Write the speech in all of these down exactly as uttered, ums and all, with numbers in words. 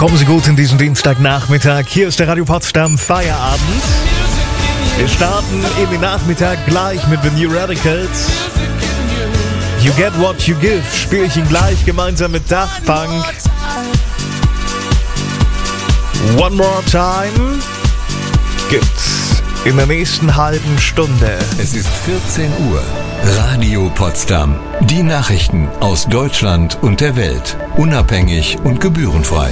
Kommen Sie gut in diesen Dienstagnachmittag. Hier ist der Radio Potsdam Feierabend. Wir starten in den Nachmittag gleich mit The New Radicals. You Get What You Give spiele ich ihn gleich gemeinsam mit Daft Punk. One More Time gibt's in der nächsten halben Stunde. Es ist vierzehn Uhr. Radio Potsdam. Die Nachrichten aus Deutschland und der Welt. Unabhängig und gebührenfrei.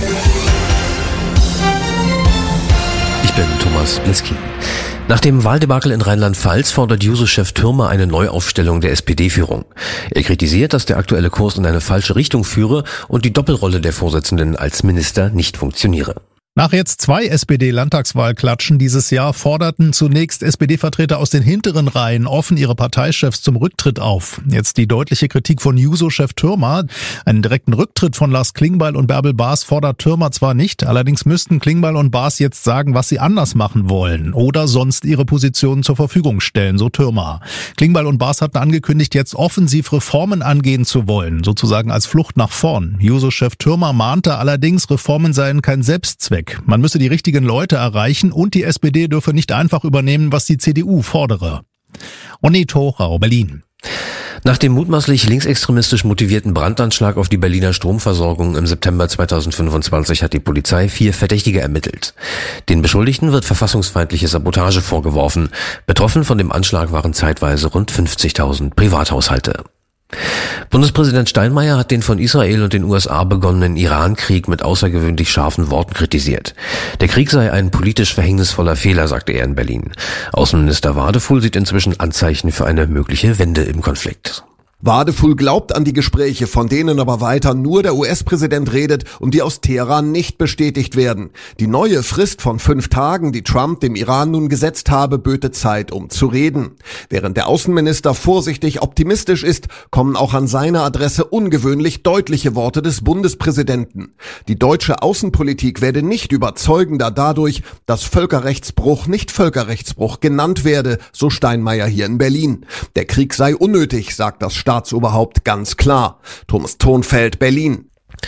Ich bin Thomas Bliski. Nach dem Wahldebakel in Rheinland-Pfalz fordert Juso-Chef Thürmer eine Neuaufstellung der S P D-Führung. Er kritisiert, dass der aktuelle Kurs in eine falsche Richtung führe und die Doppelrolle der Vorsitzenden als Minister nicht funktioniere. Nach jetzt zwei S P D-Landtagswahlklatschen dieses Jahr forderten zunächst S P D-Vertreter aus den hinteren Reihen offen ihre Parteichefs zum Rücktritt auf. Jetzt die deutliche Kritik von Juso-Chef Thürmer. Einen direkten Rücktritt von Lars Klingbeil und Bärbel Baas fordert Thürmer zwar nicht, allerdings müssten Klingbeil und Baas jetzt sagen, was sie anders machen wollen oder sonst ihre Positionen zur Verfügung stellen, so Thürmer. Klingbeil und Baas hatten angekündigt, jetzt offensiv Reformen angehen zu wollen, sozusagen als Flucht nach vorn. Juso-Chef Thürmer mahnte allerdings, Reformen seien kein Selbstzweck. Man müsse die richtigen Leute erreichen und die S P D dürfe nicht einfach übernehmen, was die C D U fordere. Onni Thorau, Berlin. Nach dem mutmaßlich linksextremistisch motivierten Brandanschlag auf die Berliner Stromversorgung im September zweitausendfünfundzwanzig hat die Polizei vier Verdächtige ermittelt. Den Beschuldigten wird verfassungsfeindliche Sabotage vorgeworfen. Betroffen von dem Anschlag waren zeitweise rund fünfzigtausend Privathaushalte. Bundespräsident Steinmeier hat den von Israel und den U S A begonnenen Iran-Krieg mit außergewöhnlich scharfen Worten kritisiert. Der Krieg sei ein politisch verhängnisvoller Fehler, sagte er in Berlin. Außenminister Wadefuhl sieht inzwischen Anzeichen für eine mögliche Wende im Konflikt. Wadefuhl glaubt an die Gespräche, von denen aber weiter nur der U S-Präsident redet und die aus Teheran nicht bestätigt werden. Die neue Frist von fünf Tagen, die Trump dem Iran nun gesetzt habe, böte Zeit, um zu reden. Während der Außenminister vorsichtig optimistisch ist, kommen auch an seine Adresse ungewöhnlich deutliche Worte des Bundespräsidenten. Die deutsche Außenpolitik werde nicht überzeugender dadurch, dass Völkerrechtsbruch nicht Völkerrechtsbruch genannt werde, so Steinmeier hier in Berlin. Der Krieg sei unnötig, sagt das Staatsoberhaupt ganz klar. Thomas Thonfeld, Berlin.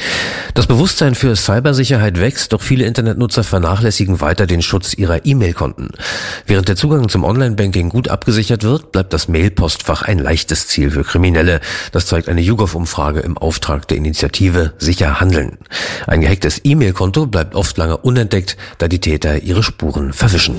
Das Bewusstsein für Cybersicherheit wächst, doch viele Internetnutzer vernachlässigen weiter den Schutz ihrer E-Mail-Konten. Während der Zugang zum Online-Banking gut abgesichert wird, bleibt das Mail-Postfach ein leichtes Ziel für Kriminelle. Das zeigt eine YouGov-Umfrage im Auftrag der Initiative Sicher Handeln. Ein gehacktes E-Mail-Konto bleibt oft lange unentdeckt, da die Täter ihre Spuren verwischen.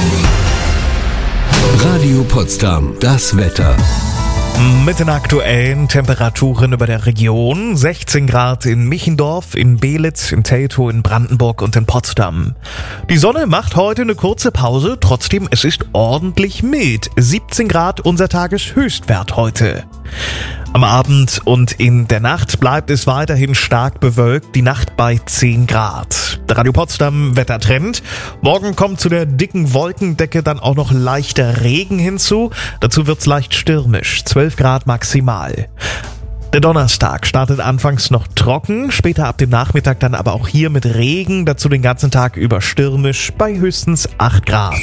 Radio Potsdam, das Wetter. Mit den aktuellen Temperaturen über der Region: sechzehn Grad in Michendorf, in Belitz, in Teltow, in Brandenburg und in Potsdam. Die Sonne macht heute eine kurze Pause, trotzdem es ist ordentlich mild. siebzehn Grad unser Tageshöchstwert heute. Am Abend und in der Nacht bleibt es weiterhin stark bewölkt, die Nacht bei zehn Grad. Der Radio Potsdam Wettertrend: Morgen kommt zu der dicken Wolkendecke dann auch noch leichter Regen hinzu. Dazu wird's leicht stürmisch, zwölf Grad maximal. Der Donnerstag startet anfangs noch trocken, später ab dem Nachmittag dann aber auch hier mit Regen, dazu den ganzen Tag über stürmisch bei höchstens acht Grad.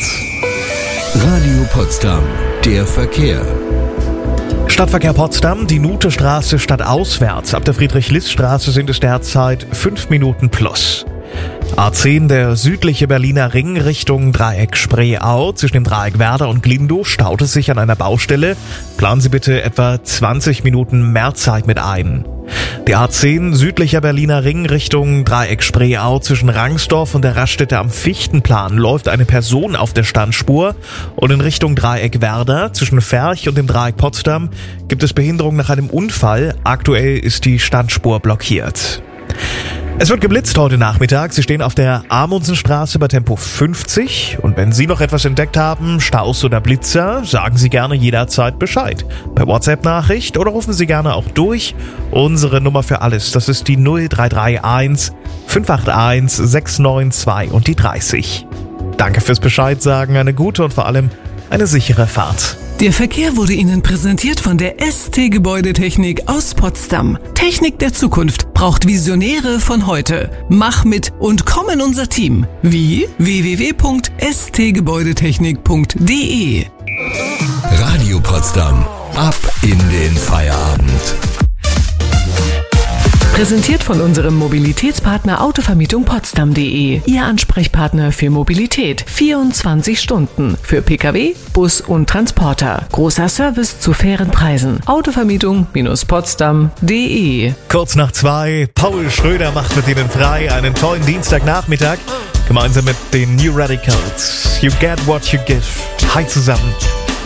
Radio Potsdam, der Verkehr. Stadtverkehr Potsdam, die Nutestraße stadtauswärts. Ab der Friedrich-List-Straße sind es derzeit fünf Minuten plus. A zehn, der südliche Berliner Ring Richtung Dreieck Spreeau. Zwischen dem Dreieck Werder und Glindow staut es sich an einer Baustelle. Planen Sie bitte etwa zwanzig Minuten mehr Zeit mit ein. Die A zehn, südlicher Berliner Ring Richtung Dreieck Spreeau. Zwischen Rangsdorf und der Raststätte am Fichtenplan läuft eine Person auf der Standspur. Und in Richtung Dreieck Werder, zwischen Ferch und dem Dreieck Potsdam, gibt es Behinderung nach einem Unfall. Aktuell ist die Standspur blockiert. Es wird geblitzt heute Nachmittag. Sie stehen auf der Amundsenstraße bei Tempo fünfzig. Und wenn Sie noch etwas entdeckt haben, Staus oder Blitzer, sagen Sie gerne jederzeit Bescheid. Per WhatsApp-Nachricht oder rufen Sie gerne auch durch. Unsere Nummer für alles, das ist die null drei drei eins fünf acht eins sechs neun zwei und die dreißig. Danke fürs Bescheid sagen, eine gute und vor allem eine sichere Fahrt. Der Verkehr wurde Ihnen präsentiert von der S T Gebäudetechnik aus Potsdam. Technik der Zukunft braucht Visionäre von heute. Mach mit und komm in unser Team. Wie? w w w punkt s t gebäudetechnik punkt d e. Radio Potsdam. Ab in den Feierabend. Präsentiert von unserem Mobilitätspartner Autovermietung Potsdam punkt de. Ihr Ansprechpartner für Mobilität. vierundzwanzig Stunden. Für Pkw, Bus und Transporter. Großer Service zu fairen Preisen. Autovermietung Potsdam punkt de. Kurz nach zwei, Paul Schröder macht mit Ihnen frei einen tollen Dienstagnachmittag. Gemeinsam mit den New Radicals. You get what you give. Hi zusammen.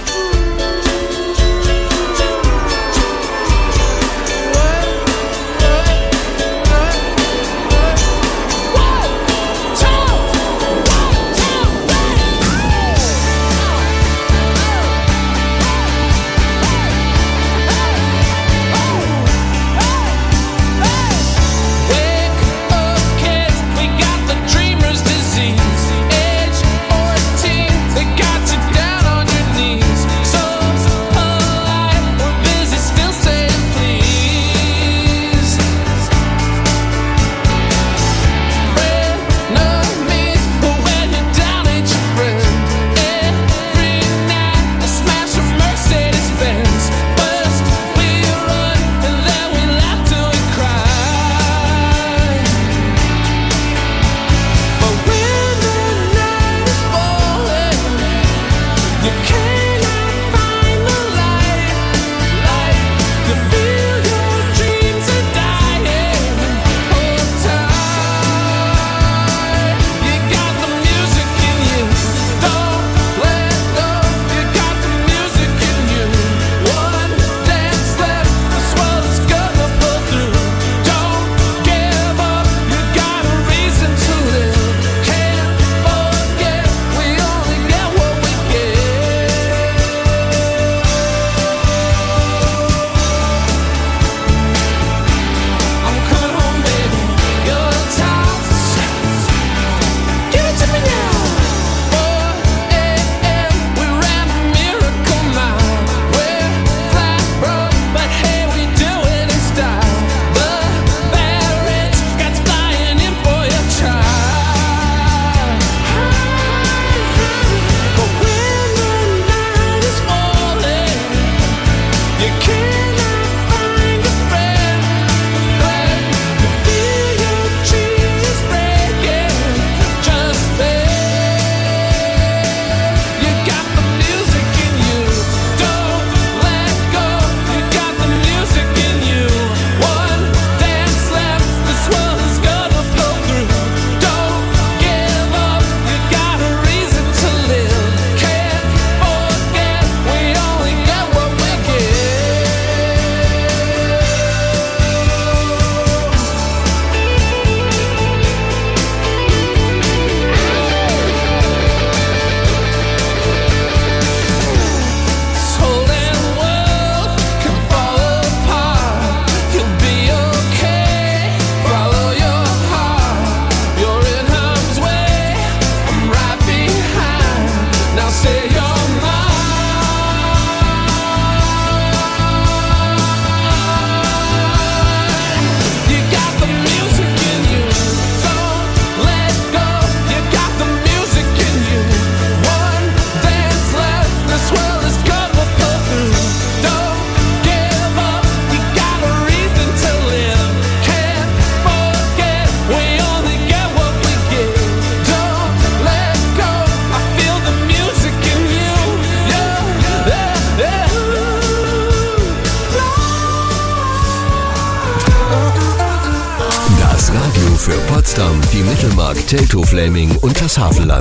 Für Potsdam, die Mittelmark, Teltow, Fläming und das Hafenland.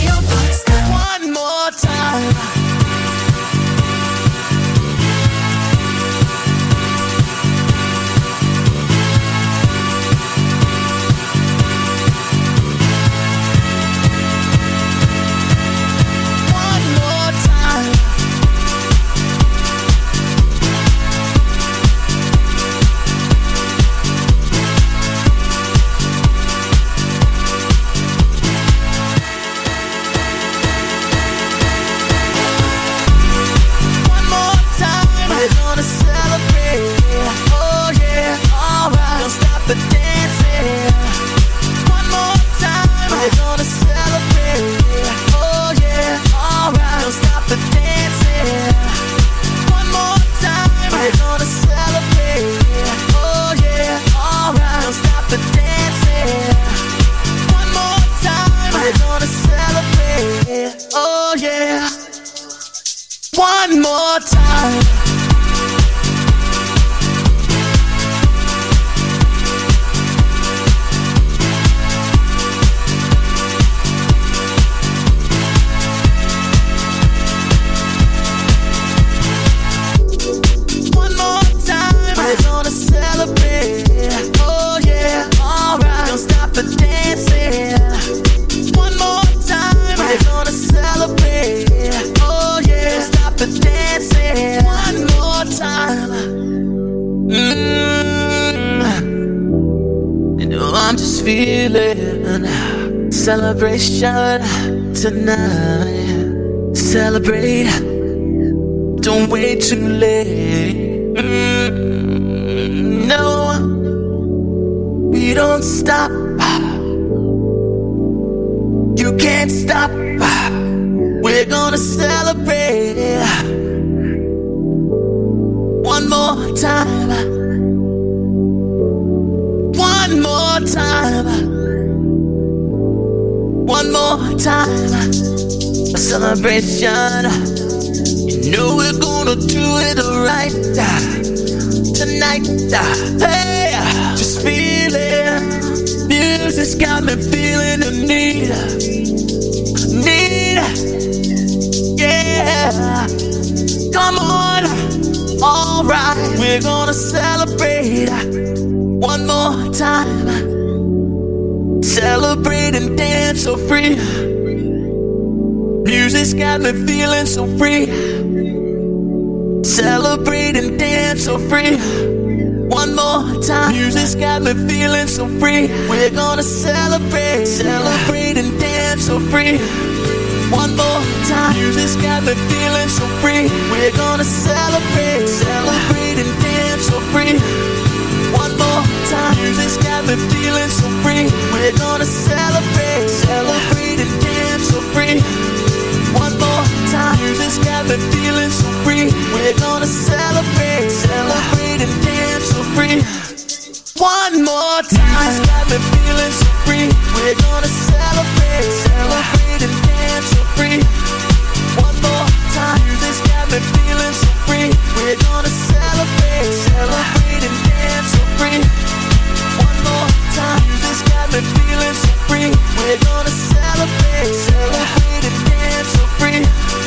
One more time. One more time. One more time. We're gonna celebrate. Oh yeah, alright. Don't stop the dancing. One more time. We're gonna celebrate. Oh yeah, don't stop the dancing. One more time. Mm. You know I'm just feeling celebration tonight. Celebrate. Don't wait too late. Mm, no, we don't stop. You can't stop. We're gonna celebrate. One more time. One more time. One more time. A celebration. You know we're gonna do it right tonight. Hey, just feel it. Music's got me feeling the need. Need. Yeah. Come on. Alright. We're gonna celebrate one more time. Celebrate and dance so free. Music's got me feeling so free. Celebrate and dance so free. One more time. Music's got me feeling so free. We're gonna celebrate. Celebrate and dance so free. One more time. Music's got me feeling so free. We're gonna celebrate. Celebrate and dance so free. One more time. Music's got me feeling so free. We're gonna celebrate. Celebrate and dance so free. One more time. Music's got me feeling so free. We're gonna celebrate. Celebrate and dance so free. One more time. Music's got me feeling so free. We're gonna celebrate. Celebrate and dance so free. One more time. Music's got me feeling so free. We're gonna celebrate. Celebrate and dance so free. One more time. Music's got me feeling so free. We're gonna celebrate. Celebrate and dance so free.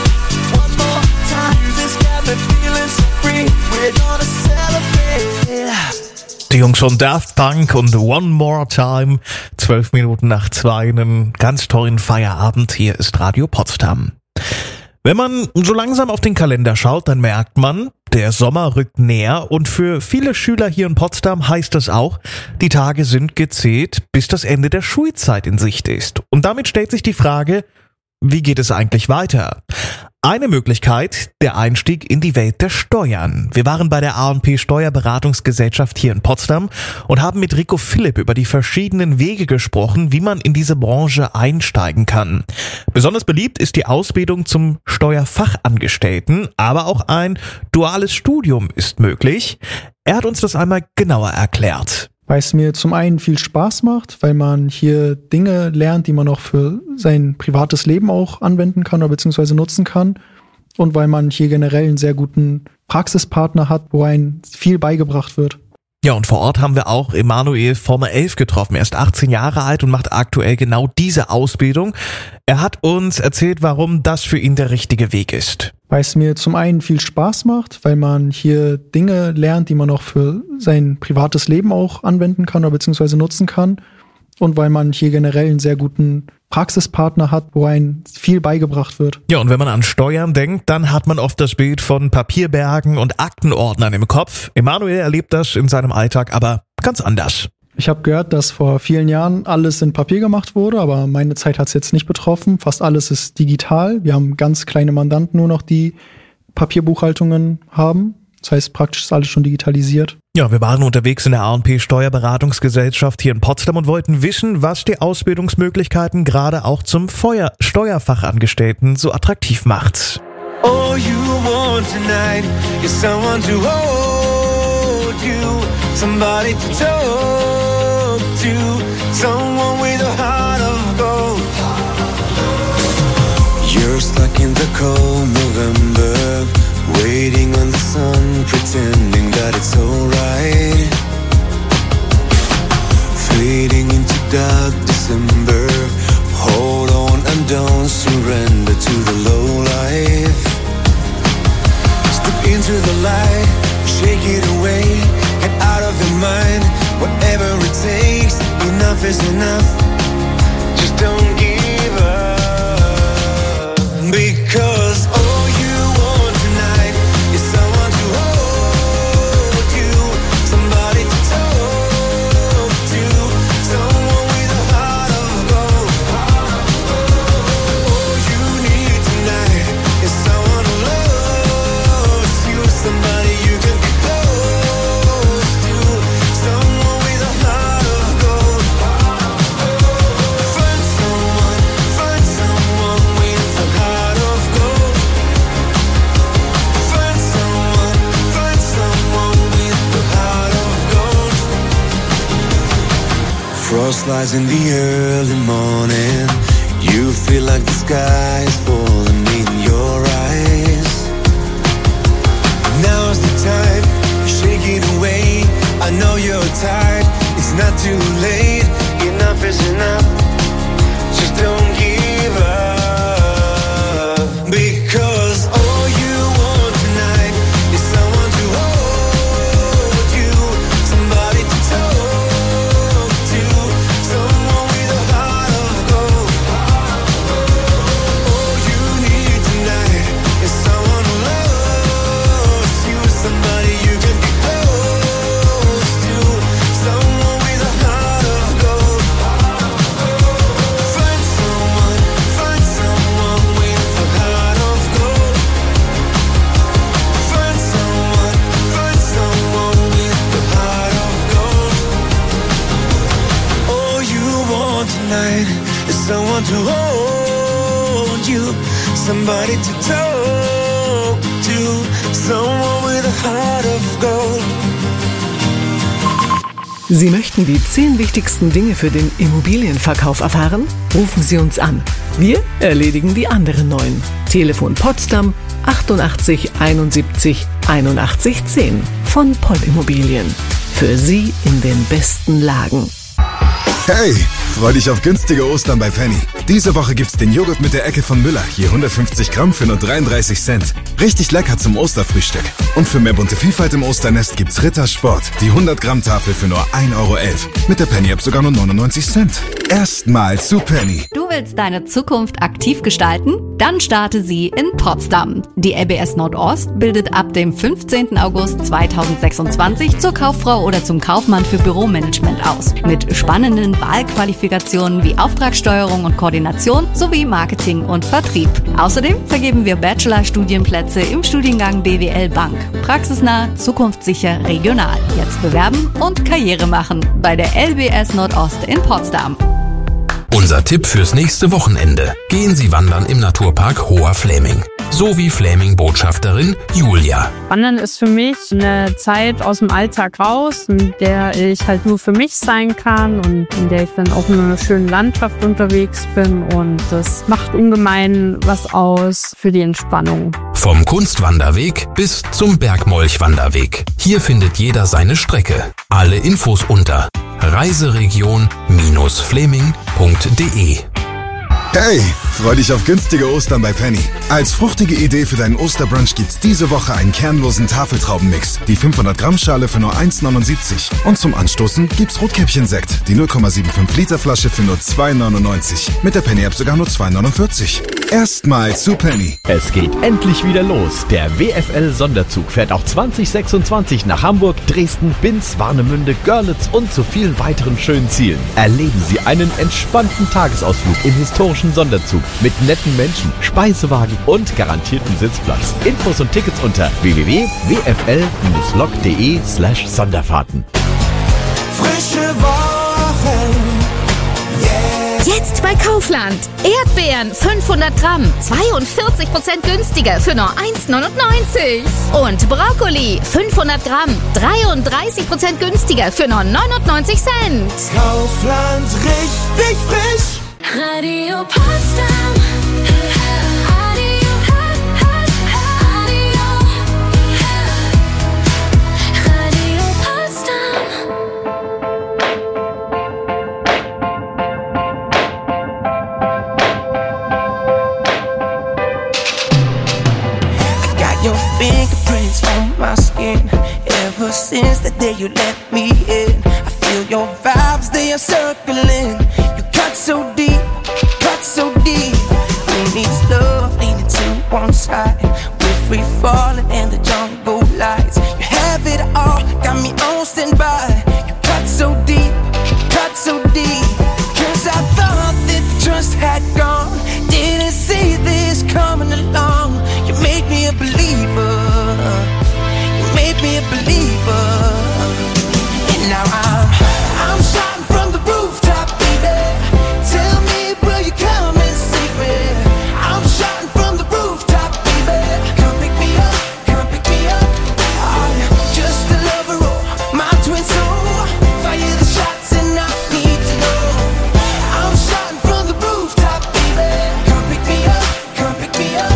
One more time. Music's got me feeling so free. We're gonna celebrate. Die Jungs von Daft Punk und One More Time. Zwölf Minuten nach zwei, einen ganz tollen Feierabend. Hier ist Radio Potsdam. Wenn man so langsam auf den Kalender schaut, dann merkt man, der Sommer rückt näher und für viele Schüler hier in Potsdam heißt das auch, die Tage sind gezählt, bis das Ende der Schulzeit in Sicht ist. Und damit stellt sich die Frage, wie geht es eigentlich weiter? Eine Möglichkeit, der Einstieg in die Welt der Steuern. Wir waren bei der A und P Steuerberatungsgesellschaft hier in Potsdam und haben mit Rico Philipp über die verschiedenen Wege gesprochen, wie man in diese Branche einsteigen kann. Besonders beliebt ist die Ausbildung zum Steuerfachangestellten, aber auch ein duales Studium ist möglich. Er hat uns das einmal genauer erklärt. Weil es mir zum einen viel Spaß macht, weil man hier Dinge lernt, die man auch für sein privates Leben auch anwenden kann oder beziehungsweise nutzen kann. Und weil man hier generell einen sehr guten Praxispartner hat, wo einem viel beigebracht wird. Ja, und vor Ort haben wir auch Emanuel Formel elf getroffen. Er ist achtzehn Jahre alt und macht aktuell genau diese Ausbildung. Er hat uns erzählt, warum das für ihn der richtige Weg ist. Weil es mir zum einen viel Spaß macht, weil man hier Dinge lernt, die man auch für sein privates Leben auch anwenden kann oder beziehungsweise nutzen kann. Und weil man hier generell einen sehr guten Praxispartner hat, wo einem viel beigebracht wird. Ja, und wenn man an Steuern denkt, dann hat man oft das Bild von Papierbergen und Aktenordnern im Kopf. Emanuel erlebt das in seinem Alltag aber ganz anders. Ich habe gehört, dass vor vielen Jahren alles in Papier gemacht wurde, aber meine Zeit hat es jetzt nicht betroffen. Fast alles ist digital. Wir haben ganz kleine Mandanten nur noch, die Papierbuchhaltungen haben. Das heißt, praktisch ist alles schon digitalisiert. Ja, wir waren unterwegs in der A und P Steuerberatungsgesellschaft hier in Potsdam und wollten wissen, was die Ausbildungsmöglichkeiten gerade auch zum Feuer- Steuerfachangestellten so attraktiv macht. All you want tonight is someone to hold you, somebody to talk to, someone with a heart of gold. You're stuck in the cold November, into the light, shake it away, get out of your mind, whatever it takes, enough is enough, just don't give up, because all you want tonight is someone to hold you, somebody to talk to, someone with a heart of gold. All you need tonight is someone who loves you, somebody you can be close to, someone with a heart of gold. Find someone, find someone with a heart of gold. Find someone, find someone with a heart of gold. Frost lies in the early morning. You feel like the sky is falling in your eyes. Now's the time, shake it away. I know you're tired, it's not too late. Enough is enough, just don't give up. Because all you want tonight is someone to hold you, somebody to talk to, someone with a heart of gold. All you need tonight is someone who loves you, somebody you can be close to, someone with a heart of gold. Find someone, find someone with a heart of gold. Find someone, find someone with a heart of gold. All you want tonight is someone to hold you, somebody to talk to, someone with a heart of gold. Sie möchten die zehn wichtigsten Dinge für den Immobilienverkauf erfahren? Rufen Sie uns an. Wir erledigen die anderen neun. Telefon Potsdam achtundachtzig einundsiebzig einundachtzig zehn von Poll Immobilien. Für Sie in den besten Lagen. Hey, freu dich auf günstige Ostern bei Penny. Diese Woche gibt's den Joghurt mit der Ecke von Müller, je hundertfünfzig Gramm für nur dreiunddreißig Cent. Richtig lecker zum Osterfrühstück. Und für mehr bunte Vielfalt im Osternest gibt's Ritter Sport, die hundert Gramm Tafel für nur ein Euro elf. Mit der Penny-App sogar nur neunundneunzig Cent. Erstmal zu Penny. Du willst deine Zukunft aktiv gestalten? Dann starte sie in Potsdam. Die L B S Nordost bildet ab dem fünfzehnten August zweitausendsechsundzwanzig zur Kauffrau oder zum Kaufmann für Büromanagement aus. Mit spannenden Wahlqualifikationen wie Auftragssteuerung und Koordination sowie Marketing und Vertrieb. Außerdem vergeben wir Bachelor-Studienplätze im Studiengang B W L Bank. Praxisnah, zukunftssicher, regional. Jetzt bewerben und Karriere machen bei der L B S Nordost in Potsdam. Unser Tipp fürs nächste Wochenende. Gehen Sie wandern im Naturpark Hoher Fläming. So wie Fläming-Botschafterin Julia. Wandern ist für mich eine Zeit aus dem Alltag raus, in der ich halt nur für mich sein kann und in der ich dann auch in einer schönen Landschaft unterwegs bin. Und das macht ungemein was aus für die Entspannung. Vom Kunstwanderweg bis zum Bergmolch-Wanderweg. Hier findet jeder seine Strecke. Alle Infos unter reiseregion Bindestrich fläming punkt de. Hey, freu dich auf günstige Ostern bei Penny. Als fruchtige Idee für deinen Osterbrunch gibt's diese Woche einen kernlosen Tafeltraubenmix. Die fünfhundert Gramm Schale für nur eins neunundsiebzig. Und zum Anstoßen gibt's Rotkäppchen-Sekt. Die null Komma fünfundsiebzig Liter Flasche für nur zwei neunundneunzig. Mit der Penny-App sogar nur zwei neunundvierzig. Erstmal zu Penny. Es geht endlich wieder los. Der W F L-Sonderzug fährt auch zwanzig sechsundzwanzig nach Hamburg, Dresden, Binz, Warnemünde, Görlitz und zu vielen weiteren schönen Zielen. Erleben Sie einen entspannten Tagesausflug im historischen Sonderzug mit netten Menschen, Speisewagen und garantiertem Sitzplatz. Infos und Tickets unter w w w punkt w f l bindestrich lok punkt de slash Sonderfahrten. Frische Wochen, yeah. Jetzt bei Kaufland. Erdbeeren fünfhundert Gramm, zweiundvierzig Prozent günstiger für nur eins neunundneunzig. Und Brokkoli fünfhundert Gramm, dreiunddreißig Prozent günstiger für nur neunundneunzig Cent. Kaufland, richtig frisch. Radio Potsdam. Radio, Radio, Radio Potsdam. I got your fingerprints on my skin. Ever since the day you let me in, I feel your vibes, they are circling. You cut so deep, cut so deep. Who needs love, leaning to one side. We're free falling in the jungle lights. You have it all, got me on standby. You cut so deep, cut so deep. Cause I thought that the trust had gone. Didn't see this coming along. You made me a believer. You made me a believer. And now I'm, I'm shouting from the rooftop, baby. Tell me, will you come and save me? I'm shouting from the rooftop, baby. Come pick me up, come pick me up. I'm just a lover, oh, my twin soul. Fire the shots and I need to know. I'm shouting from the rooftop, baby. Come pick me up, come pick me up.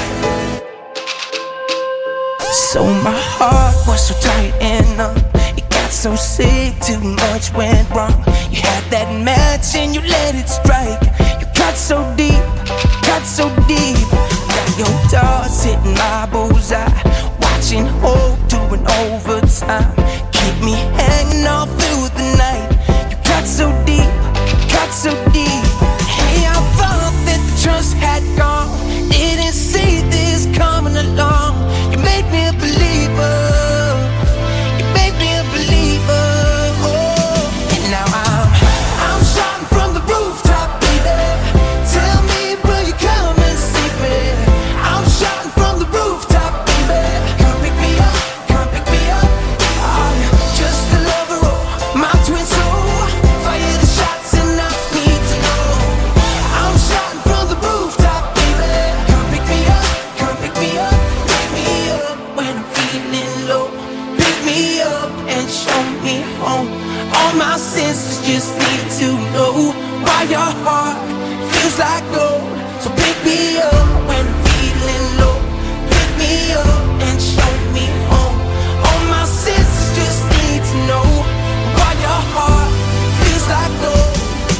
So my heart was so tight and numb. It got so sick, too much went wrong. You had that match and you let it strike. You cut so deep, cut so deep. Got your darts hitting my bullseye. Watching hope doing overtime. Keep me hanging all through the night. You cut so deep, cut so deep. Hey, I thought that the trust had gone. Didn't see this coming along. You made me a believer. You made me a believer. Oh, and now I'm, I'm shouting from the rooftop, baby. Tell me, will you come and save me? I'm shouting from the rooftop, baby. Come pick me up, come pick me up. I'm just a lover, oh, my twin soul. Fire the shots and I need to know. I'm shouting from the rooftop, baby. Come pick me up, come pick me up. Pick me up when I'm feeling low. Pick me up and show me home. All my senses just need to know why your heart feels like gold. So pick me up when I'm feeling low. Pick me up and show me home. All my senses just need to know why your heart feels like gold.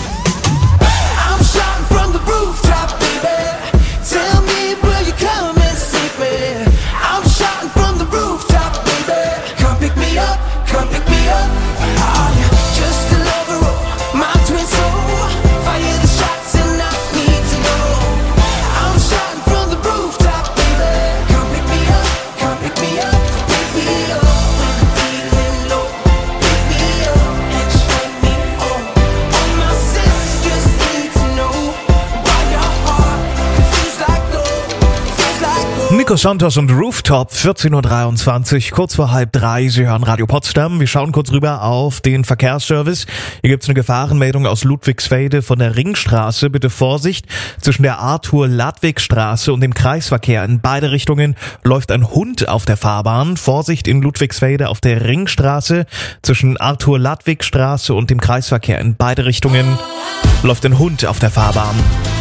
I'm shouting from the rooftop, baby. Tell me, will you come and save me? I'm shouting from the rooftop, baby. Come pick me up, come pick me up. I'm just a lover, oh, my twin soul. Fire the shots and I need to know. I'm shouting from the rooftop, baby. Come pick me up, come pick me up. Pick me up when I'm feeling low. Pick me up and show me home. All my senses just need to know why your heart feels like gold, feels like gold. Nico Santos und Rooftop, vierzehn Uhr dreiundzwanzig, kurz vor halb drei. Sie hören Radio Potsdam. Wir schauen kurz rüber auf den Verkehrsservice. Hier gibt's eine Gefahrenmeldung aus Ludwigsfelde von der Ringstraße. Bitte Vorsicht, zwischen der Arthur-Ladwig-Straße und dem Kreisverkehr in beide Richtungen läuft ein Hund auf der Fahrbahn. Vorsicht in Ludwigsfelde auf der Ringstraße. Zwischen Arthur-Ladwig-Straße und dem Kreisverkehr in beide Richtungen läuft ein Hund auf der Fahrbahn.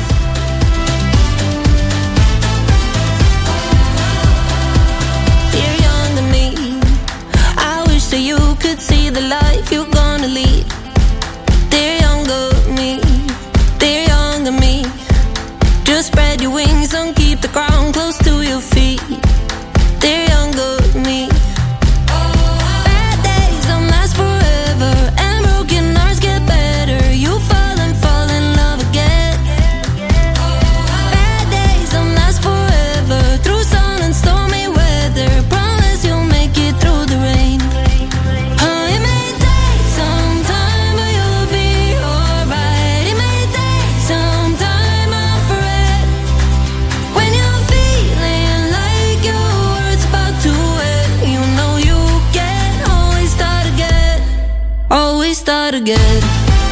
Dear younger me, I wish that you could see the life you're gonna lead. Dear younger me, dear younger me, just spread your wings and keep the ground close to your feet. Dear younger me, bad days don't last forever and broken hearts get better. You fall and fall in love again. Bad days don't last forever, through sun and stormy weather. Promise you'll make it through the rain. Oh, it may take some time, but you'll be alright. It may take some time, I'm afraid. When you're feeling like your world's about to end, you know you can always start again. Always start again.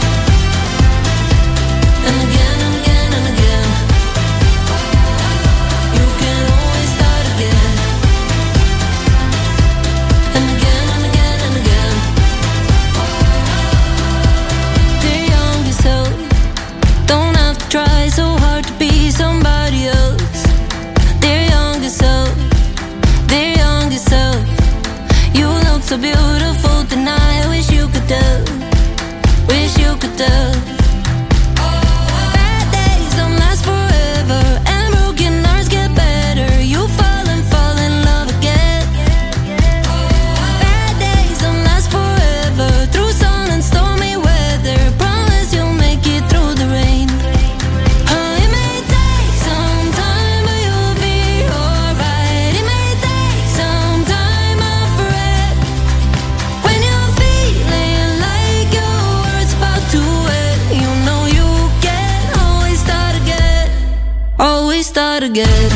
And again and again and again. You can always start again. And again and again and again. Dear younger self, don't have to try so hard to be somebody else. Dear younger self, dear younger self, you look so beautiful tonight. I wish you could tell, wish you could tell. Bad days don't last forever and broken hearts get better. You fall and fall in love start again.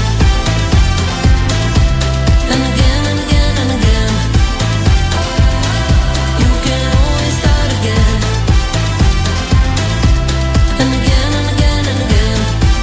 And again and again and again. You can always start again. And again and again and again.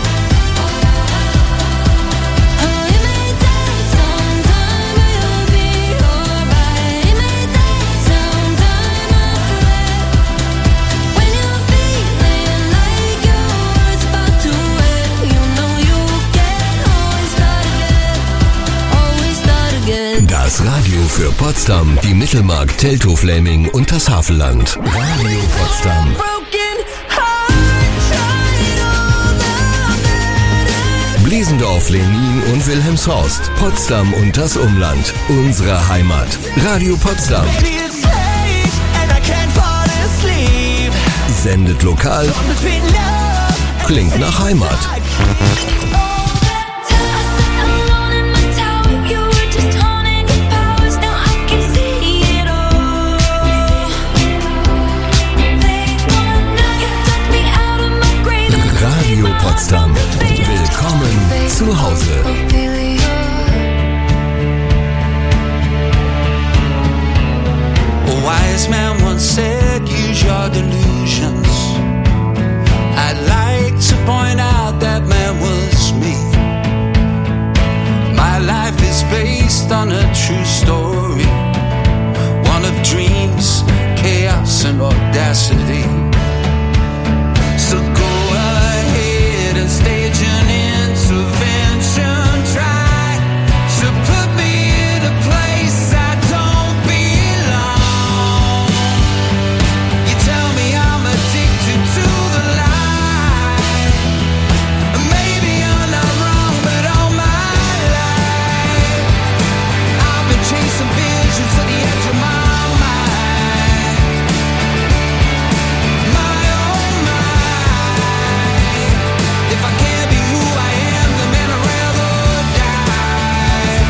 Oh, it may take some time, but you'll be alright. It may take some time, I'm afraid. When you're feeling like your world's about to end, you know you can always start again. Always start again. Das Radio für Potsdam, die Mittelmark, Teltow, Fläming und das Havelland. Radio Potsdam. Bliesendorf, Lenin und Wilhelmshorst. Potsdam und das Umland. Unsere Heimat. Radio Potsdam. Maybe it's late and I can't fall asleep. Sendet lokal. Between love Klingt nach Heimat. Alone in my tower, you were just honing your powers. Now I can see it all. You took me out of my grave. Radio Potsdam. Willkommen zu Hause. A wise man once said, use your delusions. I'd like to point out that man was me. My life is based on a true story, one of dreams, chaos and audacity. So go ahead and stage an intervention. Try to put me in a place I don't belong. You tell me I'm addicted to the lie. Maybe I'm not wrong, but all my life I've been chasing visions to the edge of my mind. My oh my, if I can't be who I am, then man I'd rather die.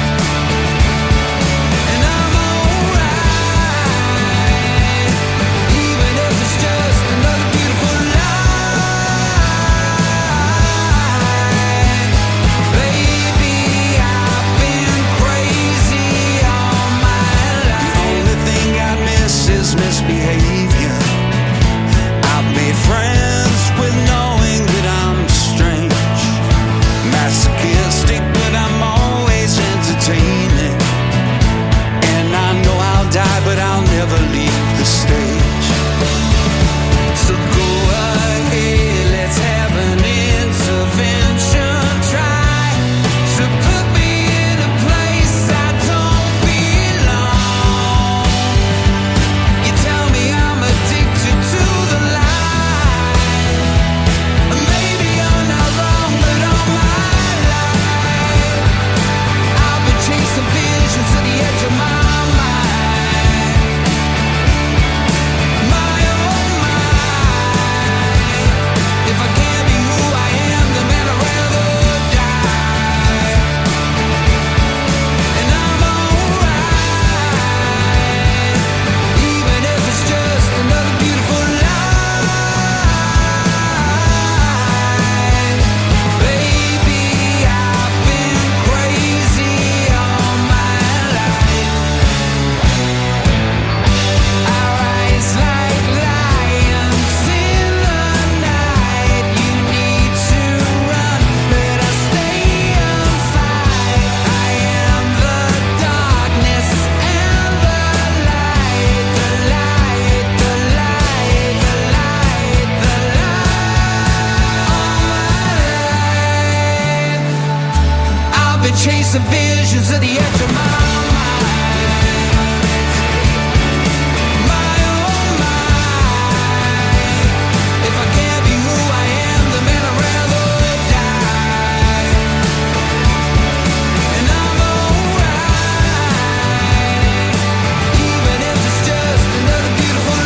And I'm alright, even if it's just another beautiful lie. Baby, I've been crazy all my life. The only thing I miss is misbehavior. I've made friends with knowing that I'm strange, masochistic, but I'm always entertaining. And I know I'll die, but I'll never leave the stage. So go ahead, let's have an intervention. Try to put me in a place I don't belong. You tell me I'm addicted to the lie. Maybe I'm not wrong, but all my life I've been chasing visions to the edge of my mind. My oh my, if I can't be who I am, then man I'd rather die. And I'm alright, even if it's just another beautiful lie. Baby, I've been crazy all my life. I rise like lions in the night. You need to run, but I stay and fight. I am the darkness and the light, the light, the light, the light, the light. I've been chasing visions at the edge of my mind. My oh my, if I can't be who I am, then man I'd rather die. And I'm alright, even if it's just another beautiful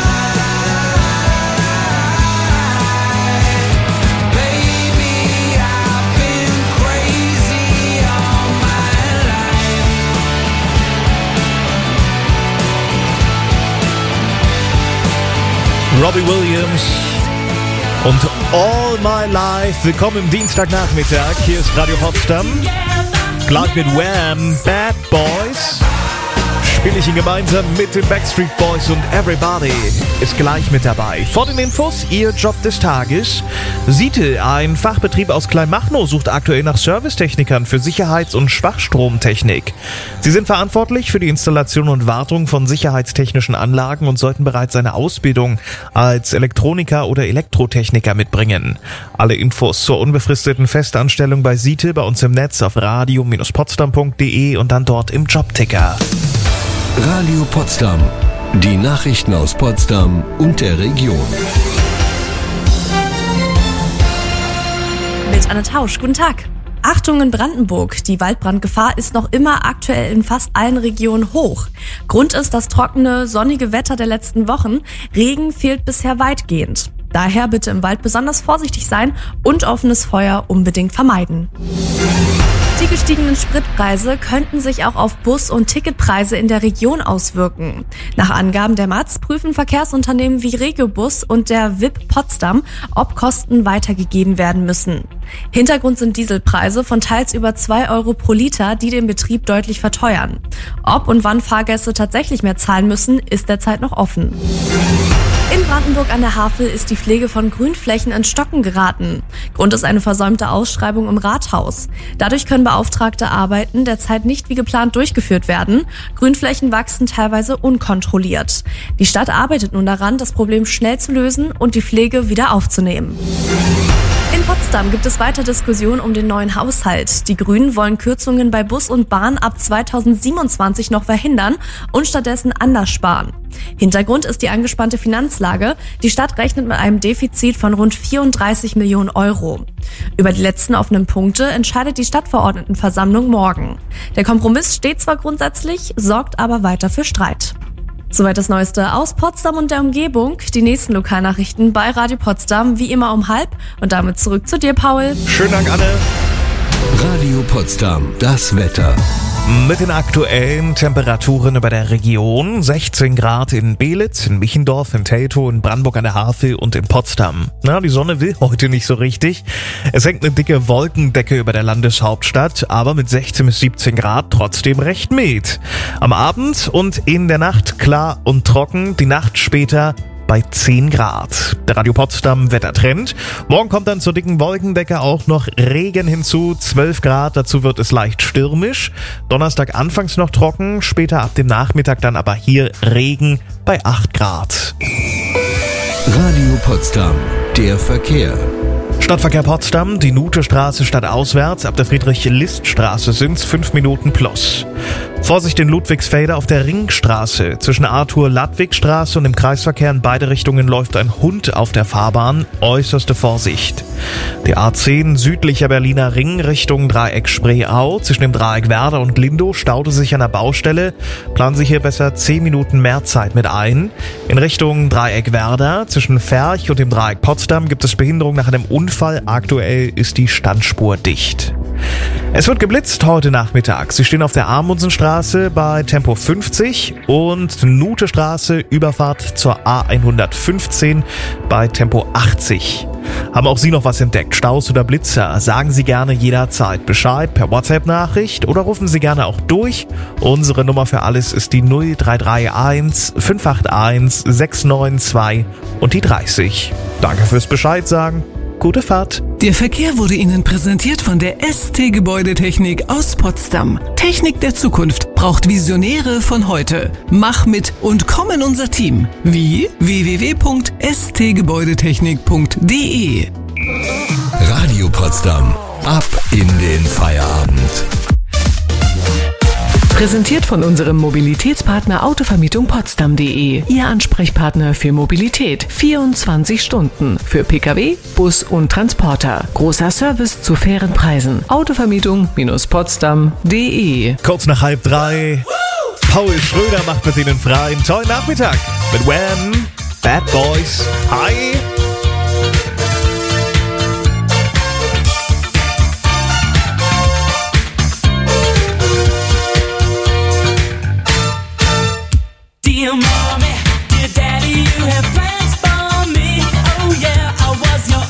lie. Baby, I've been crazy all my life. Robbie Williams Und All My Life, willkommen im Dienstagnachmittag. Hier ist Radio Potsdam. Gleich mit Wham, Bad Boys. Spiele ich ihn gemeinsam mit den Backstreet Boys und Everybody ist gleich mit dabei. Vor den Infos, Ihr Job des Tages. Siete, ein Fachbetrieb aus Kleinmachnow, sucht aktuell nach Servicetechnikern für Sicherheits- und Schwachstromtechnik. Sie sind verantwortlich für die Installation und Wartung von sicherheitstechnischen Anlagen und sollten bereits eine Ausbildung als Elektroniker oder Elektrotechniker mitbringen. Alle Infos zur unbefristeten Festanstellung bei Siete bei uns im Netz auf radio Bindestrich potsdam punkt de und dann dort im Jobticker. Radio Potsdam. Die Nachrichten aus Potsdam und der Region. Mit Anne Tausch, guten Tag. Achtung in Brandenburg, die Waldbrandgefahr ist noch immer aktuell in fast allen Regionen hoch. Grund ist das trockene, sonnige Wetter der letzten Wochen. Regen fehlt bisher weitgehend. Daher bitte im Wald besonders vorsichtig sein und offenes Feuer unbedingt vermeiden. Die gestiegenen Spritpreise könnten sich auch auf Bus- und Ticketpreise in der Region auswirken. Nach Angaben der M A Z prüfen Verkehrsunternehmen wie Regiobus und der V I P Potsdam, ob Kosten weitergegeben werden müssen. Hintergrund sind Dieselpreise von teils über zwei Euro pro Liter, die den Betrieb deutlich verteuern. Ob und wann Fahrgäste tatsächlich mehr zahlen müssen, ist derzeit noch offen. In Brandenburg an der Havel ist die Pflege von Grünflächen ins Stocken geraten. Grund ist eine versäumte Ausschreibung im Rathaus. Dadurch können beauftragte Arbeiten derzeit nicht wie geplant durchgeführt werden. Grünflächen wachsen teilweise unkontrolliert. Die Stadt arbeitet nun daran, das Problem schnell zu lösen und die Pflege wieder aufzunehmen. In Potsdam gibt es weiter Diskussionen um den neuen Haushalt. Die Grünen wollen Kürzungen bei Bus und Bahn ab zweitausendsiebenundzwanzig noch verhindern und stattdessen anders sparen. Hintergrund ist die angespannte Finanzlage. Die Stadt rechnet mit einem Defizit von rund vierunddreißig Millionen Euro. Über die letzten offenen Punkte entscheidet die Stadtverordnetenversammlung morgen. Der Kompromiss steht zwar grundsätzlich, sorgt aber weiter für Streit. Soweit das Neueste aus Potsdam und der Umgebung. Die nächsten Lokalnachrichten bei Radio Potsdam, wie immer um halb. Und damit zurück zu dir, Paul. Schönen Dank, Anne. Radio Potsdam, das Wetter. Mit den aktuellen Temperaturen über der Region. sechzehn Grad in Belitz, in Michendorf, in Teltow, in Brandenburg an der Havel und in Potsdam. Na, die Sonne will heute nicht so richtig. Es hängt eine dicke Wolkendecke über der Landeshauptstadt, aber mit sechzehn bis siebzehn Grad trotzdem recht mild. Am Abend und in der Nacht klar und trocken, die Nacht später bei zehn Grad. Der Radio Potsdam Wettertrend. Morgen kommt dann zur dicken Wolkendecke auch noch Regen hinzu, zwölf Grad, dazu wird es leicht stürmisch. Donnerstag anfangs noch trocken, später ab dem Nachmittag dann aber hier Regen bei acht Grad. Radio Potsdam, der Verkehr. Stadtverkehr Potsdam, die Nutestraße stadtauswärts, ab der Friedrich-List-Straße sind's fünf Minuten plus. Vorsicht in Ludwigsfelde auf der Ringstraße. Zwischen Arthur-Ladwig-Straße und dem Kreisverkehr in beide Richtungen läuft ein Hund auf der Fahrbahn. Äußerste Vorsicht. Die A zehn südlicher Berliner Ring Richtung Dreieck Spreeau. Zwischen dem Dreieck Werder und Lindow staute sich an der Baustelle. Planen Sie hier besser zehn Minuten mehr Zeit mit ein. In Richtung Dreieck Werder zwischen Ferch und dem Dreieck Potsdam gibt es Behinderung nach einem Unfall. Aktuell ist die Standspur dicht. Es wird geblitzt heute Nachmittag. Sie stehen auf der Amundsenstraße bei Tempo fünfzig und Nutestraße Überfahrt zur A hundertfünfzehn bei Tempo achtzig. Haben auch Sie noch was entdeckt? Staus oder Blitzer? Sagen Sie gerne jederzeit Bescheid per WhatsApp-Nachricht oder rufen Sie gerne auch durch. Unsere Nummer für alles ist die null drei drei eins fünf acht eins sechs neun zwei und die dreißig. Danke fürs Bescheid sagen. Gute Fahrt. Der Verkehr wurde Ihnen präsentiert von der S T Gebäudetechnik aus Potsdam. Technik der Zukunft braucht Visionäre von heute. Mach mit und komm in unser Team. Wie? w w w punkt s t gebäudetechnik punkt de. Radio Potsdam. Ab in den Feierabend. Präsentiert von unserem Mobilitätspartner Autovermietung Potsdam punkt de. Ihr Ansprechpartner für Mobilität. vierundzwanzig Stunden. Für Pkw, Bus und Transporter. Großer Service zu fairen Preisen. Autovermietung Potsdam punkt de. Kurz nach halb drei. Paul Schröder macht mit Ihnen frei. Einen tollen Nachmittag. Mit Wham, Bad Boys. Hi. Dear mommy, dear daddy, you have plans for me. Oh yeah, I was your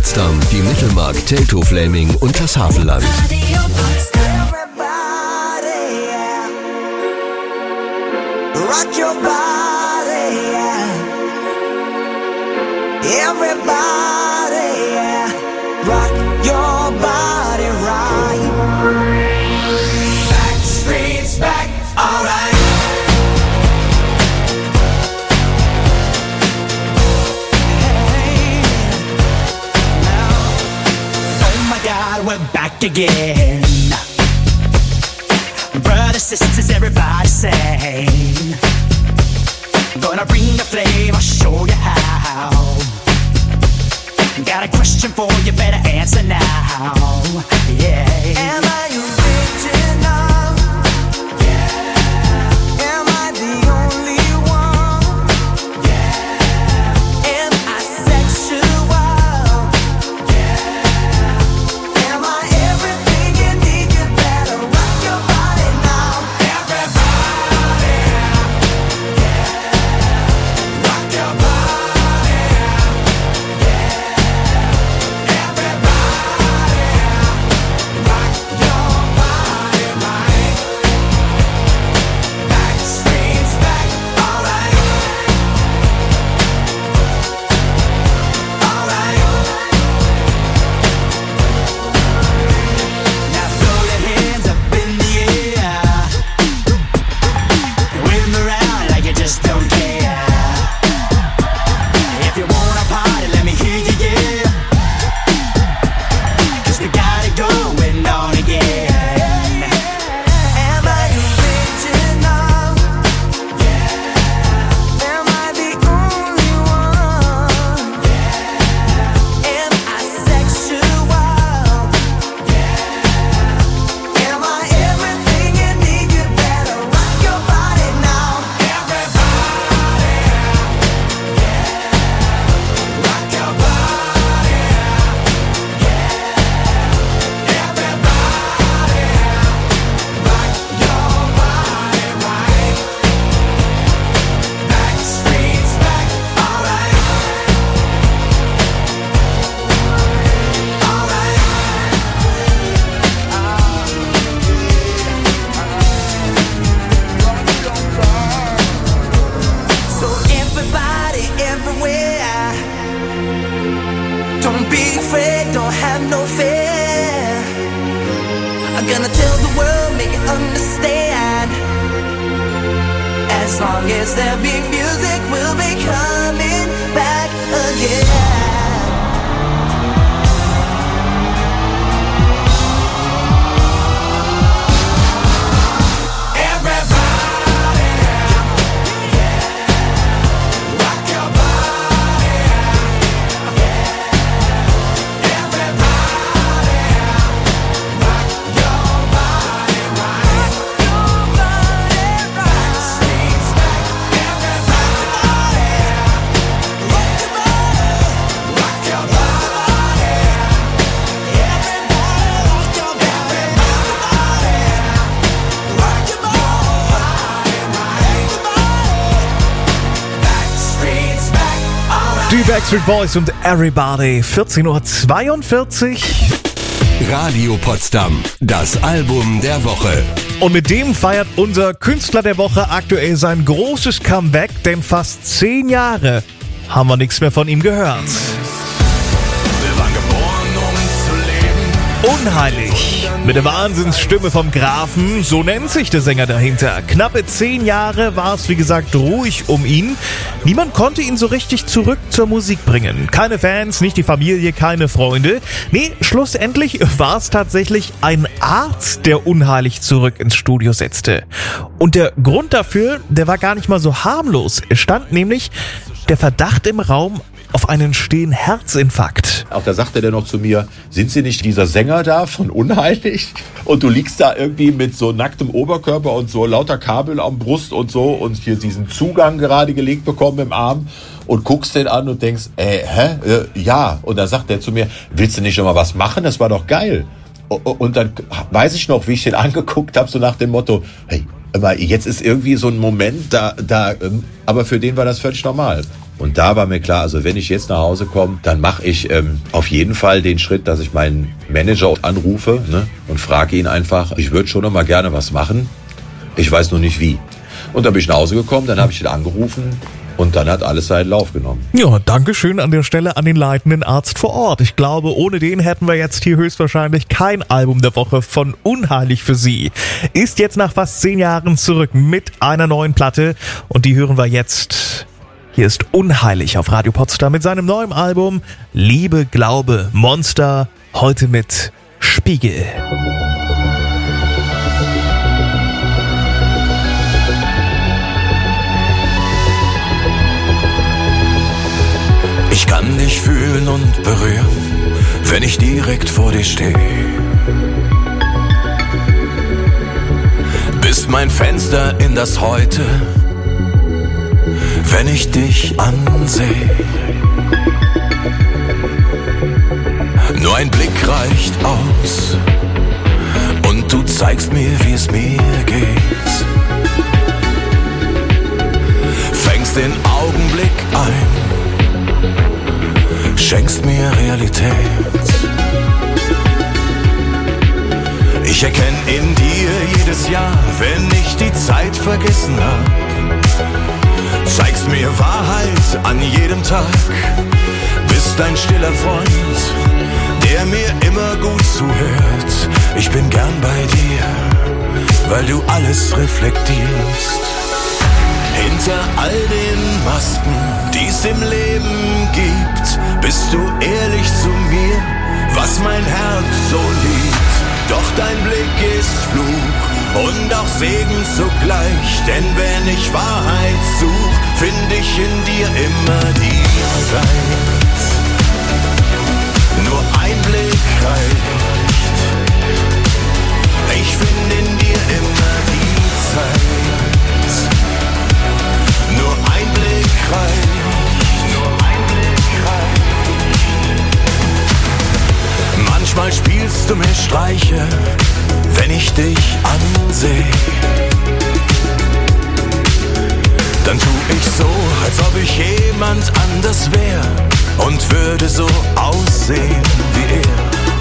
Potsdam, die Mittelmark, Teltow, Fläming und das Havelland. Rock your body, yeah. Everybody, yeah. Rock your body right. Backstreet's back, alright. Hey, now, oh my God, we're back again. Brothers, sisters, everybody sing. Gonna bring the flame, I'll show you how. Got a question for you, better answer now. Yeah. Am I original? Yeah. Am I the only one? Yeah. Am I sexual? Yeah. Am I everything you need? You better rock your body now. Everybody, yeah. Rock your body, yeah. Everybody, rock your body right. Backstreet's back, alright. Alright. Now throw your hands up in the air. Wave 'em around like you just don't care. If you wanna party, let me hear you, yeah. 'Cause we got it going on again. Am I original? Yeah. Am I the only one? Yeah. Am I sexual? Yeah. Am I everything you need? You better rock your body now. Everybody, yeah. Rock your body, yeah. Everybody, rock your body right. Backstreet's back, alright. So everybody, everywhere, don't be afraid, don't have no fear. I'm gonna tell the world, make it understand. As long as there be music, we'll be coming back again. Die Backstreet Boys und Everybody, vierzehn Uhr zweiundvierzig. Radio Potsdam, das Album der Woche. Und mit dem feiert unser Künstler der Woche aktuell sein großes Comeback, denn fast zehn Jahre haben wir nichts mehr von ihm gehört. Wir waren geboren, um zu leben. Unheilig. Mit der Wahnsinnsstimme vom Grafen, so nennt sich der Sänger dahinter. Knappe zehn Jahre war es, wie gesagt, ruhig um ihn. Niemand konnte ihn so richtig zurück zur Musik bringen. Keine Fans, nicht die Familie, keine Freunde. Nee, schlussendlich war es tatsächlich ein Arzt, der Unheilig zurück ins Studio setzte. Und der Grund dafür, der war gar nicht mal so harmlos. Es stand nämlich der Verdacht im Raum auf einen stehen Herzinfarkt. Auch da sagte der noch zu mir, sind Sie nicht dieser Sänger da von Unheilig? Und du liegst da irgendwie mit so nacktem Oberkörper und so lauter Kabel am Brust und so und hier diesen Zugang gerade gelegt bekommen im Arm und guckst den an und denkst, äh, hä? Äh, ja. Und dann sagt der zu mir, willst du nicht noch mal was machen? Das war doch geil. Und dann weiß ich noch, wie ich den angeguckt habe, so nach dem Motto, hey, aber jetzt ist irgendwie so ein Moment da, da, aber für den war das völlig normal. Und da war mir klar, also wenn ich jetzt nach Hause komme, dann mache ich ähm, auf jeden Fall den Schritt, dass ich meinen Manager anrufe, ne, und frage ihn einfach, ich würde schon noch mal gerne was machen, ich weiß nur nicht wie. Und dann bin ich nach Hause gekommen, dann habe ich ihn angerufen und dann hat alles seinen Lauf genommen. Ja, Dankeschön an der Stelle an den leitenden Arzt vor Ort. Ich glaube, ohne den hätten wir jetzt hier höchstwahrscheinlich kein Album der Woche von Unheilig für Sie. Ist jetzt nach fast zehn Jahren zurück mit einer neuen Platte und die hören wir jetzt. Hier ist Unheilig auf Radio Potsdam mit seinem neuen Album Liebe, Glaube, Monster, heute mit Spiegel. Ich kann dich fühlen und berühren, wenn ich direkt vor dir stehe. Bist mein Fenster in das Heute, wenn ich dich ansehe. Nur ein Blick reicht aus und du zeigst mir, wie es mir geht. Fängst den Augenblick ein, schenkst mir Realität. Ich erkenn in dir jedes Jahr, wenn ich die Zeit vergessen hab. Zeigst mir Wahrheit an jedem Tag, bist ein stiller Freund, der mir immer gut zuhört. Ich bin gern bei dir, weil du alles reflektierst. Hinter all den Masken, die's im Leben gibt, bist du ehrlich zu mir, was mein Herz so liebt. Doch dein Blick ist Fluch und auch Segen zugleich, denn wenn ich Wahrheit such, find ich in dir immer die Zeit. Nur ein Blick reicht, ich find in dir immer die Zeit. Nur ein Blick reicht, nur ein Blick reicht. Manchmal spielst du mir Streiche, wenn ich dich ansehe. Dann tu ich so, als ob ich jemand anders wär und würde so aussehen wie er.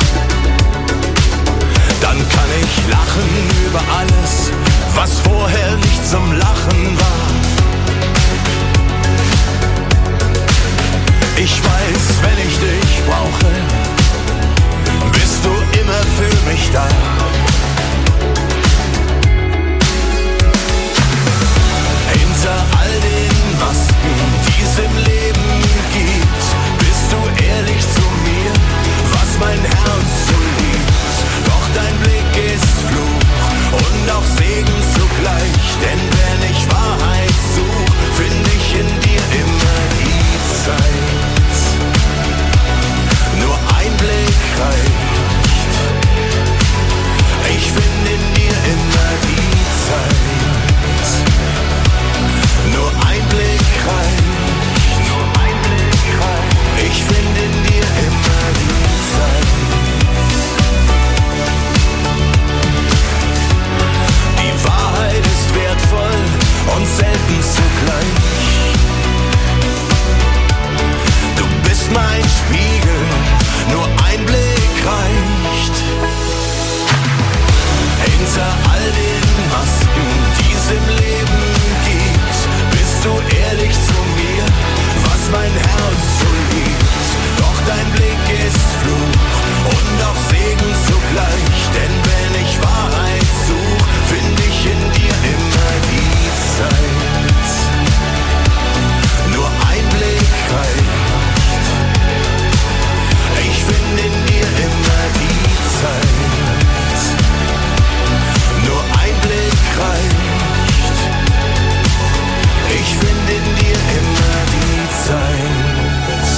Dann kann ich lachen über alles, was vorher nicht zum Lachen war. Ich weiß, wenn ich dich brauche, bist du immer für mich da. Hinter all den Masken, die's im Leben gibt, bist du ehrlich zu mir, was mein Herz so liebt. Doch dein Blick ist Fluch und auch Segen zugleich, denn wenn ich Wahrheit such, find ich in dir immer die Zeit. Nur ein Blick reicht, ich find in dir immer die Zeit. Nur ein Blick reicht, nur ein Blick reicht, ich find in dir immer die Zeit. Die Wahrheit ist wertvoll und selten zugleich. Du bist mein Spiegel, nur ein Blick reicht. Hinter all den Masken, die's im Leben gibt, bist du ehrlich zu mir, was mein Herz so liebt. Doch dein Blick ist Fluch und auch Segen zugleich, denn wenn ich Wahrheit such, find ich in dir immer die Zeit. Nur ein Blick reicht, ich find in dir immer die Zeit. Nur ein Blick reicht, ich find in dir immer die Zeit.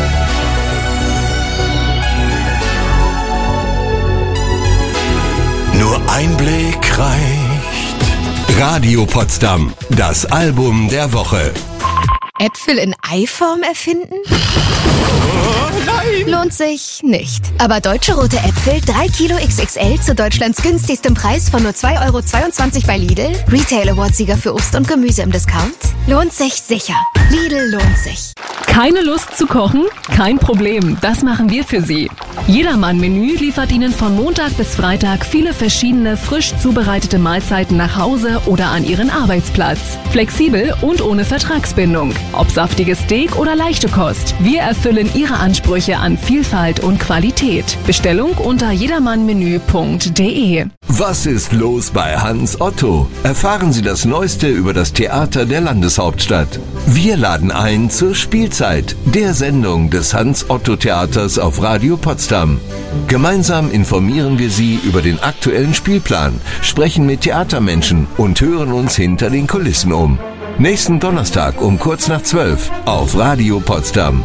Nur ein Blick reicht. Radio Potsdam, das Album der Woche. Äpfel in Eiform erfinden? Nein! Lohnt sich nicht. Aber Deutsche Rote Äpfel, drei Kilo X X L zu Deutschlands günstigstem Preis von nur zwei Euro zweiundzwanzig bei Lidl, Retail Award-Sieger für Obst und Gemüse im Discount, lohnt sich sicher. Lidl lohnt sich. Keine Lust zu kochen? Kein Problem, das machen wir für Sie. Jedermann-Menü liefert Ihnen von Montag bis Freitag viele verschiedene frisch zubereitete Mahlzeiten nach Hause oder an Ihren Arbeitsplatz. Flexibel und ohne Vertragsbindung. Ob saftiges Steak oder leichte Kost. Wir erfüllen Ihre Ansprüche an Vielfalt und Qualität. Bestellung unter jedermannmenü punkt de. Was ist los bei Hans Otto? Erfahren Sie das Neueste über das Theater der Landeshauptstadt. Wir laden ein zur Spielzeit, der Sendung des Hans-Otto-Theaters auf Radio Potsdam. Gemeinsam informieren wir Sie über den aktuellen Spielplan, sprechen mit Theatermenschen und hören uns hinter den Kulissen um. Nächsten Donnerstag um kurz nach zwölf auf Radio Potsdam.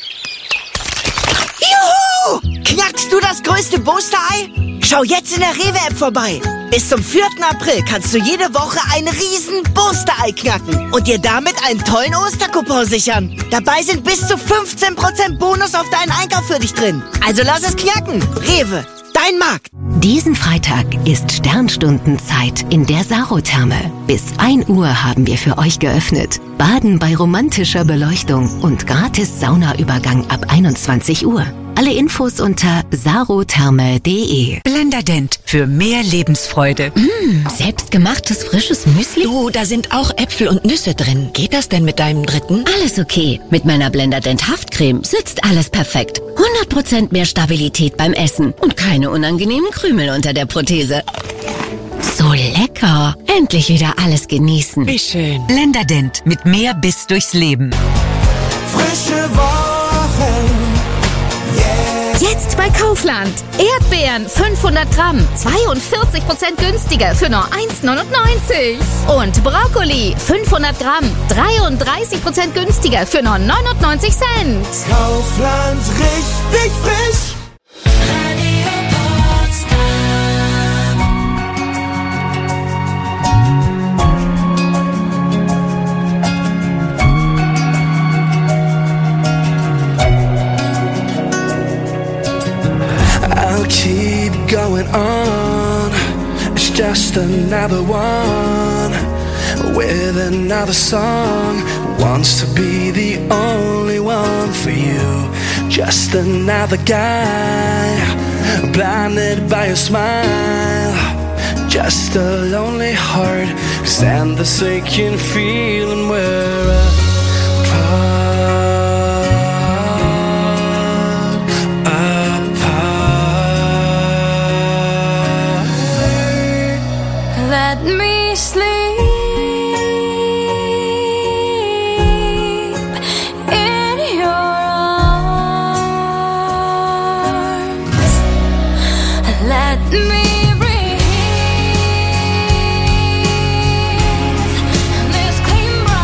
Juhu! Knackst du das größte Booster-Ei? Schau jetzt in der Rewe-App vorbei. Bis zum vierten April kannst du jede Woche ein riesen Booster-Ei knacken und dir damit einen tollen Ostercoupon sichern. Dabei sind bis zu fünfzehn Prozent Bonus auf deinen Einkauf für dich drin. Also lass es knacken. Rewe, dein Markt. Diesen Freitag ist Sternstundenzeit in der Sarotherme. Bis ein Uhr haben wir für euch geöffnet. Baden bei romantischer Beleuchtung und gratis Saunaübergang ab einundzwanzig Uhr. Alle Infos unter sarotherme punkt de. Blenderdent für mehr Lebensfreude. Mmh, selbstgemachtes frisches Müsli? Du, da sind auch Äpfel und Nüsse drin. Geht das denn mit deinem dritten? Alles okay. Mit meiner Blenderdent Haftcreme sitzt alles perfekt. hundert Prozent mehr Stabilität beim Essen und keine unangenehmen Krümel unter der Prothese. So lecker. Endlich wieder alles genießen. Wie schön. Blenderdent mit mehr Biss durchs Leben. Frische Wochen. Jetzt bei Kaufland. Erdbeeren fünfhundert Gramm, zweiundvierzig Prozent günstiger für nur eins neunundneunzig. Und Brokkoli fünfhundert Gramm, dreiunddreißig Prozent günstiger für nur neunundneunzig Cent. Kaufland, richtig frisch. I'll keep going on. It's just another one with another song. Wants to be the only one for you. Just another guy blinded by your smile. Just a lonely heart, stand the sinking feeling we're apart. Let me sleep in your arms. Let me breathe this clean breath.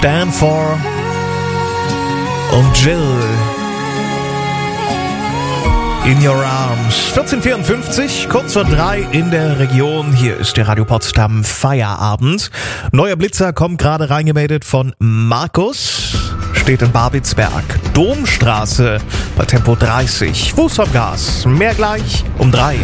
Stanford und Jill. In Your Arms. vierzehn Uhr vierundfünfzig, kurz vor drei in der Region. Hier ist der Radio Potsdam Feierabend. Neuer Blitzer kommt gerade reingemeldet von Markus. Steht in Babelsberg. Domstraße bei Tempo dreißig. Fuß am Gas. Mehr gleich um drei.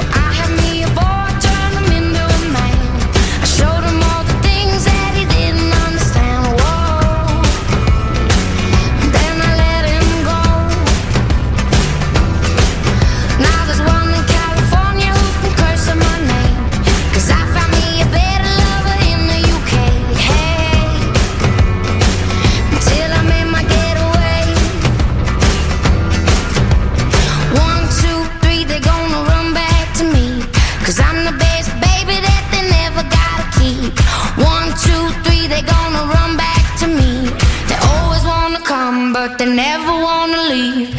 But they never wanna leave.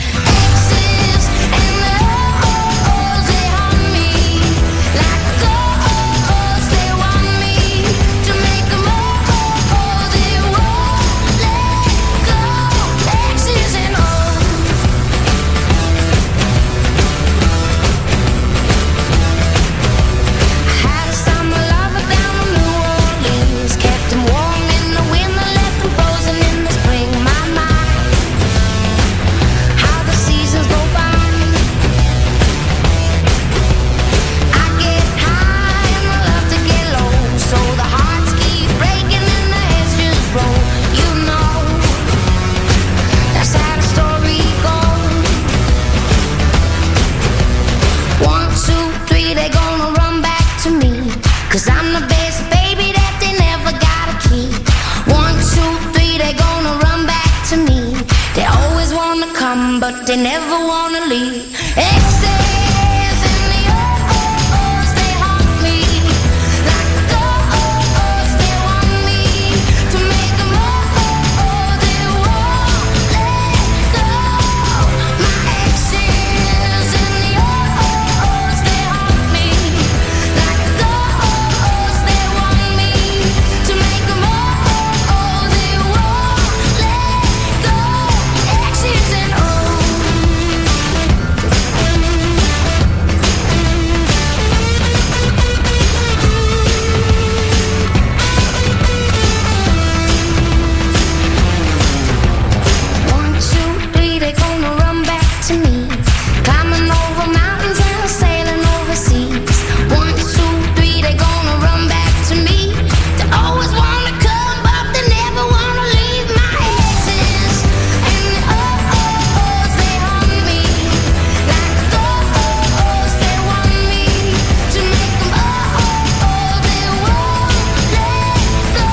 Cause I'm the best baby that they never gotta keep. One, two, three, they gonna run back to me. They always wanna come, but they never wanna leave. Exes and the O's, they haunt me. Like the ghosts, they want me to make them all, they won't let go. My exes and the O's, they haunt me. Like the ghosts, they want me to make them all, they won't let go. Exes and O's. One, two, three, they gonna run back to me. Climbing over mountains and sailing overseas. One, two, three, they gonna run back to me. They always wanna come, but they never wanna leave. My exes and the O's, they haunt me. Like the ghosts, they want me to make them all, they won't let go.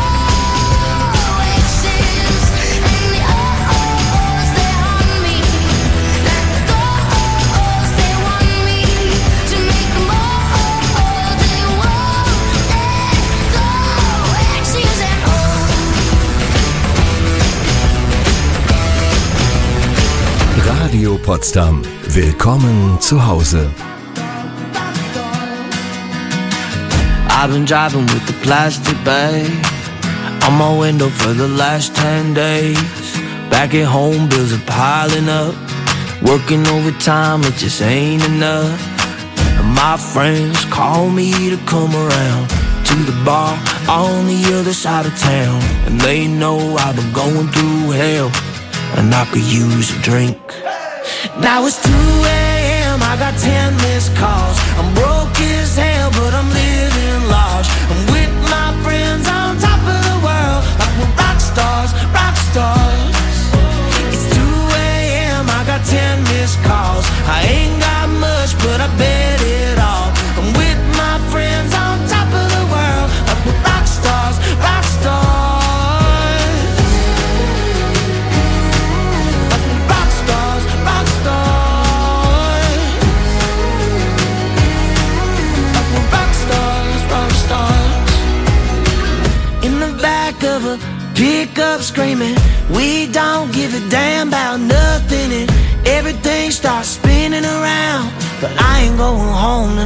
Exes and the O's, they haunt me. Like the ghosts, they want me to make them all, they won't let go. Exes and O's. Radio Potsdam. Willkommen zu Hause. I've been driving with the plastic bag on my window for the last ten days. Back at home, bills are piling up. Working overtime, it just ain't enough. And my friends call me to come around to the bar on the other side of town. And they know I've been going through hell, and I could use a drink. Now it's two a.m., I got ten missed calls. I'm broke as hell, but I'm living large. I'm with my friends on top of the world, like we're rock stars, rock stars. It's two a.m., I got ten missed calls. I ain't got much, but I bet it all. I'm with my friends on top of the world, like we're rock stars, rock stars. Like we're rock stars, rock stars. Like we're rock stars, rock stars. In the back of a pickup screaming, we don't give a damn about nothing, and everything starts spinning around. But I ain't going home tonight.